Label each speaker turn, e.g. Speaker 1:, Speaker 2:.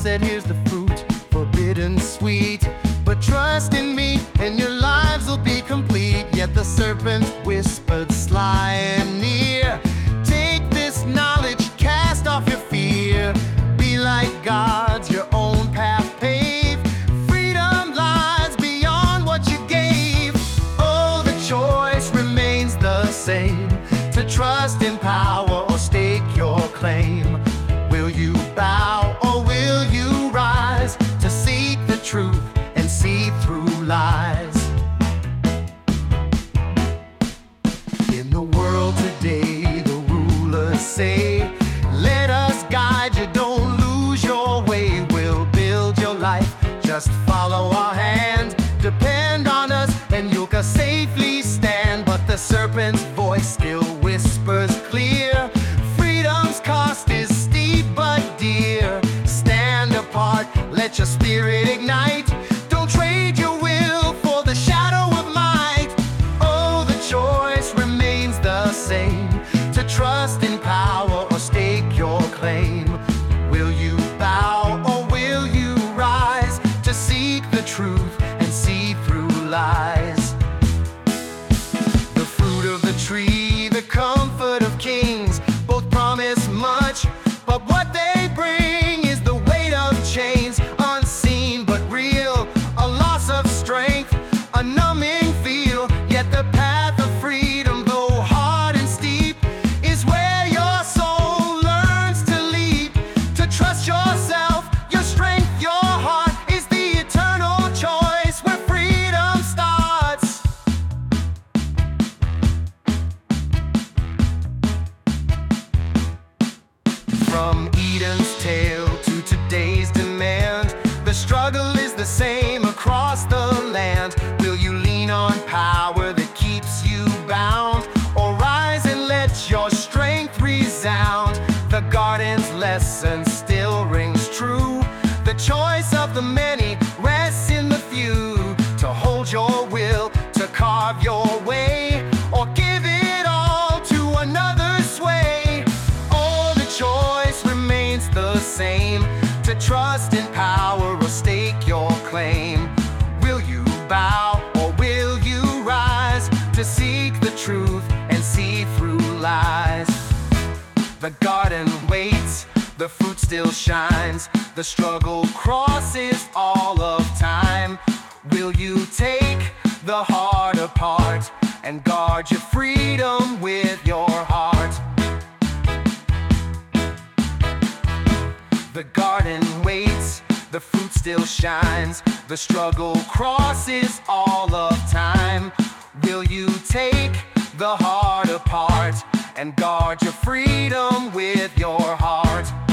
Speaker 1: said, here's the fruit, forbidden sweet. But trust in me, and your lives will be complete. Yet the serpent whispered sly and near, take this knowledge, cast off your fear. Be like gods, your own path pave. Freedom lies beyond what you gave. Oh, the choice remains the same, to trust in power or stake your claim. Will you bow or will you rise, to seek the truth and see through lies? In the world today, the rulers say, let us guide you, don't lose your way. We'll build your life, just follow our hand. Depend on us and you'll safely stand. But the serpent's voice still whispers clear, freedom's cost is steep but dear. Stand apart, let your spirit ignite. Don't trade your will for the shadow of might. Oh, the choice remains the same, to trust in power or stake your claim. Will you bow or will you rise, to seek the truth and see through lies? The fruit of the tree, the comfort of kings, both promise much, but what they bring is the weight of chains. Unseen but real, a loss of strength, a numbing feel. Yet the path of freedom, though hard and steep, is where your soul learns to leap. To trust yourself, your strength, your heart is the eternal choice where freedom starts. From Eden's tale to today's demand, the struggle is the same across the land. Will you lean on power that keeps you bound, or rise and let your strength resound? The garden's lesson still rings true. The choice of the many rests in the few. To hold your will, to carve your way, or give it all to another's sway. Oh, the choice remains the same, to trust in power or stake your claim. Will you bow or will you rise, to seek the truth and see through lies? The garden waits, the fruit still shines, the struggle crosses all of time. Will you take the heart apart and guard your freedom with your heart? The garden waits, the fruit still shines, the struggle crosses all of time. Will you take the heart apart and guard your freedom with your heart?